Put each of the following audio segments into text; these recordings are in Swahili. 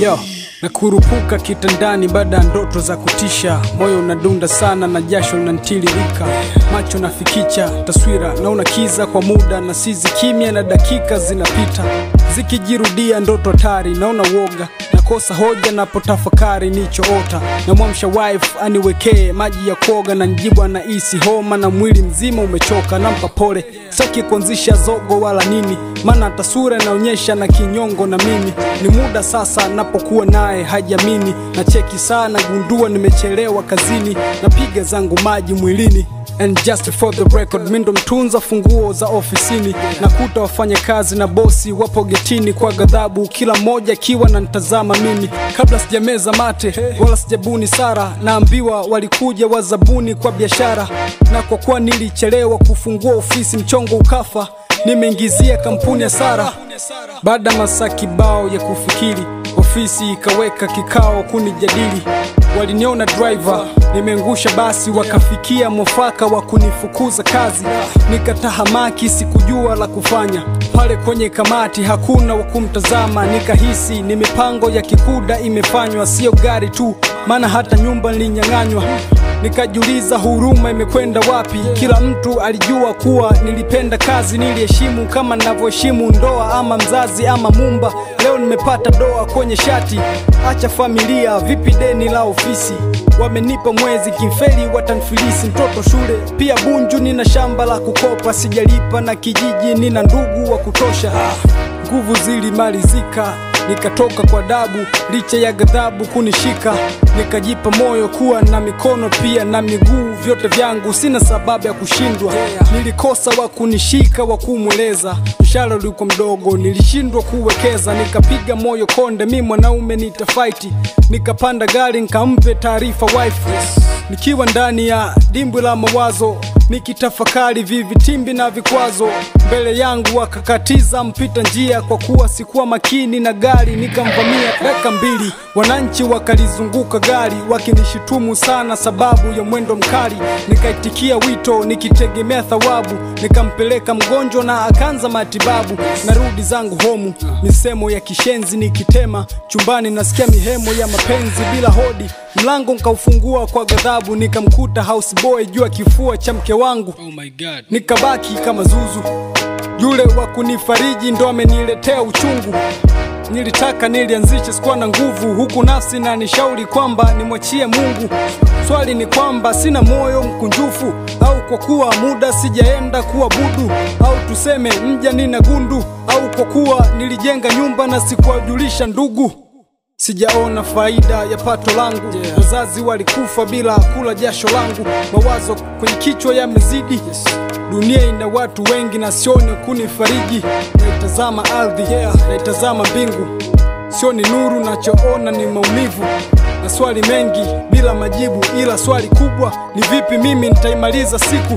Yo, na kurupuka kitandani baada ndoto za kutisha. Moyo unadunda sana na jasho linanitiririka. Macho nafikicha taswira na unakiza kwa muda, na sizi kimya na dakika zinapita zikijirudia. Ndoto hatari naona woga, nakosa hoja napotafakari nichoota. Na mwamsha wife aniwekee maji ya kuoga, na njibu anahisi homa na mwili mzima umechoka. Nampa pole, saki kuanzisha zogo wala nini, maana taswira inaonyesha na kinyongo. Na mimi ni muda sasa napokuwa naye hajamini. Na cheki sana gundua nimechelewa kazini, napiga zangu maji mwilini. And just for the record, mindo mtunza funguo za ofisini. Nakuta wafanya kazi na bosi wapo getini kwa ghadhabu, kila mmoja akiwa na nitazama mimi. Kabla sijameza mate wala sijabuni sara, naambiwa walikuja wazabuni kwa biashara. Na kwa kuwa nilichelewa kufungua ofisi, mchongo ukafa, nimeingizia kampuni ya Sara. Baada masaa kibao ya kufikiri, ofisi ikaweka kikao kunijadili. Waliniona driver nimeangusha basi, wakafikia mwafaka wa kunifukuza kazi. Nikatahamaki, sikujua la kufanya. Pale kwenye kamati hakuna wa kumtazama, nikahisi ni mipango ya kikuda imefanywa, sio gari tu, maana hata nyumba nilinyang'anywa. Nikajiuliza huruma imekwenda wapi? Kila mtu alijua kuwa nilipenda kazi, niliheshimu kama ninavyoheshimu ndoa ama mzazi ama mumba. Leo nimepata doa kwenye shati, acha familia vipi deni la ofisi. Wamenipa mwezi kimfeli watanfilisi, mtoto shule pia Bunju, nina shamba la kukopa sijalipa, na kijiji nina ndugu wa kutosha. Nguvu zilimalizika, nikatoka kwa dabu licha ya ghadhabu kunishika. Nikajipa moyo kuwa na mikono pia na miguu, vyote vyangu sina sababu ya kushindwa. Nilikosa wa kunishika wa kumweleza, mshahara ulikuwa mdogo nilishindwa kuwekeza. Nikapiga moyo konde, mimi mwanaume nitafight. Nikapanda gari nikampe taarifa wife, nikiwa ndani ya dimbwi la mawazo nikitafakari vivitimbi na vikwazo. Mbele yangu wakakatiza mpita njia, kwa kuwa sikuwa makini na gari nikamvamia. Dakika mbili wananchi wakalizunguka gari wakinishitumu sana sababu ya mwendo mkali. Nikaitikia wito nikitegemea thawabu, nikampeleka mgonjwa na akaanza matibabu. Narudi zangu homu, misemo ya kishenzi nikitema chumbani, nasikia mihemo ya mapenzi bila hodi. Mlango nikaufungua kwa ghadhabu, nikamkuta houseboy juu ya kifua cha mke wangu. Oh my God. Nikabaki kama zuzu, yule wa kunifariji ndo ameniletea uchungu. Nilitaka nilianzishe, sikuwa na nguvu, huku nafsi na nishauri kwamba nimwachie Mungu. Swali ni kwamba sina moyo mkunjufu, au kwa kuwa muda sijaenda kuabudu, au tuseme mja nina gundu, au kwa kuwa nilijenga nyumba na sikuwajulisha ndugu. Sijaona faida ya pato langu, wazazi walikufa bila kula jasho langu. Mawazo kwenye kichwa yamezidi, dunia ina watu wengi na sioni kunifariji. Naitazama ardhi, naitazama mbingu, sioni nuru, nachoona ni maumivu. Na swali mengi bila majibu, ila swali kubwa ni vipi mimi nitaimaliza siku.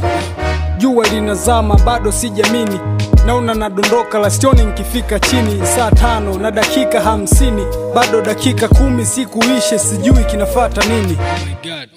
Jua linazama bado sijamini, naona nadondoka la sioni nikifika chini. Saa 5 na dakika 50, bado dakika 10 siku ishe, sijui kinafata nini. Oh my God.